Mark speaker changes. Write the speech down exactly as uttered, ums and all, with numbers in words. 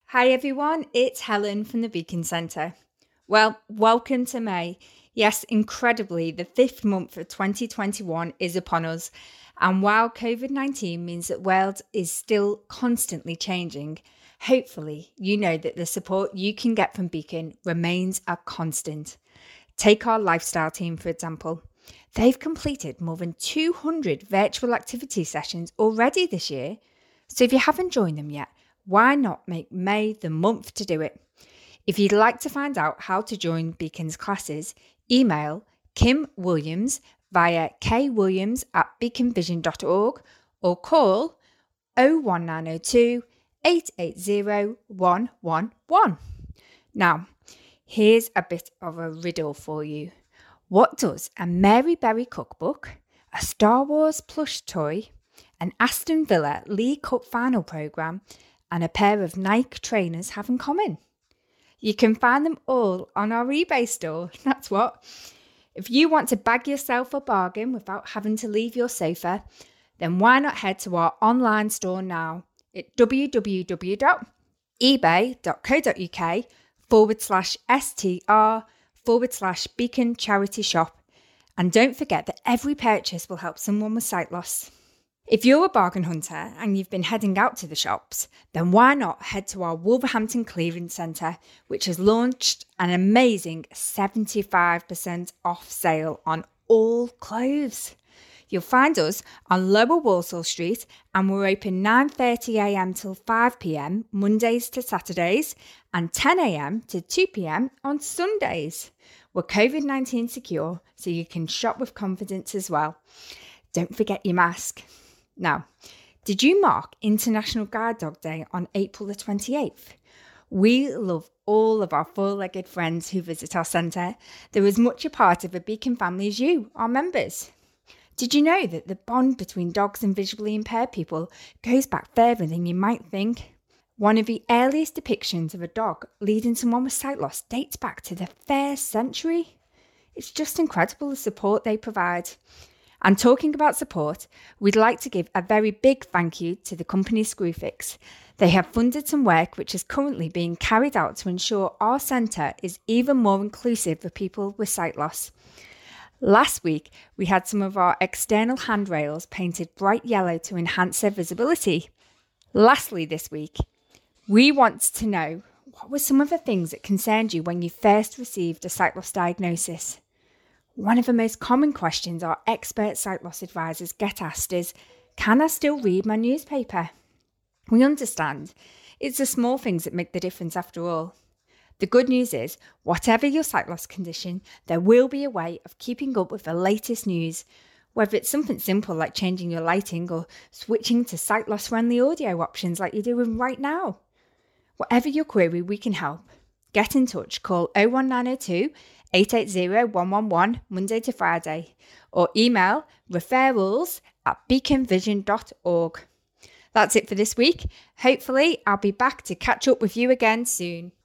Speaker 1: Hi everyone, it's Helen from the Beacon Centre. Well, welcome to May. Yes, incredibly, the fifth month of twenty twenty-one is upon us. And while covid nineteen means that Wales is still constantly changing, hopefully you know that the support you can get from Beacon remains a constant. Take our lifestyle team, for example. They've completed more than two hundred virtual activity sessions already this year. So if you haven't joined them yet, why not make May the month to do it? If you'd like to find out how to join Beacon's classes, email Kim Williams via kwilliams at beaconvision dot org or call oh one nine oh two, eight eight oh, one one one. Now, here's a bit of a riddle for you. What does a Mary Berry cookbook, a Star Wars plush toy, an Aston Villa League Cup final programme, and a pair of Nike trainers have in common? You can find them all on our eBay store, that's what. If you want to bag yourself a bargain without having to leave your sofa, then why not head to our online store now at www.ebay.co.uk forward slash str forward slash beacon charity shop. And don't forget that every purchase will help someone with sight loss. If you're a bargain hunter and you've been heading out to the shops, then why not head to our Wolverhampton Clearance Centre, which has launched an amazing seventy-five percent off sale on all clothes. You'll find us on Lower Walsall Street and we're open nine thirty a m till five p m Mondays to Saturdays and ten a m to two p m on Sundays. We're covid nineteen secure, so you can shop with confidence as well. Don't forget your mask. Now, did you mark International Guide Dog Day on April the twenty-eighth? We love all of our four-legged friends who visit our centre. They're as much a part of a Beacon family as you, our members. Did you know that the bond between dogs and visually impaired people goes back further than you might think? One of the earliest depictions of a dog leading someone with sight loss dates back to the first century. It's just incredible the support they provide. And talking about support, we'd like to give a very big thank you to the company Screwfix. They have funded some work which is currently being carried out to ensure our centre is even more inclusive for people with sight loss. Last week, we had some of our external handrails painted bright yellow to enhance their visibility. Lastly this week, we want to know what were some of the things that concerned you when you first received a sight loss diagnosis. One of the most common questions our expert sight loss advisors get asked is, can I still read my newspaper? We understand. It's the small things that make the difference after all. The good news is, whatever your sight loss condition, there will be a way of keeping up with the latest news, whether it's something simple like changing your lighting or switching to sight loss friendly audio options like you're doing right now. Whatever your query, we can help. Get in touch, call oh one nine oh two, eight eight oh, one one one Monday to Friday or email referrals at beaconvision dot org. That's it for this week. Hopefully, I'll be back to catch up with you again soon.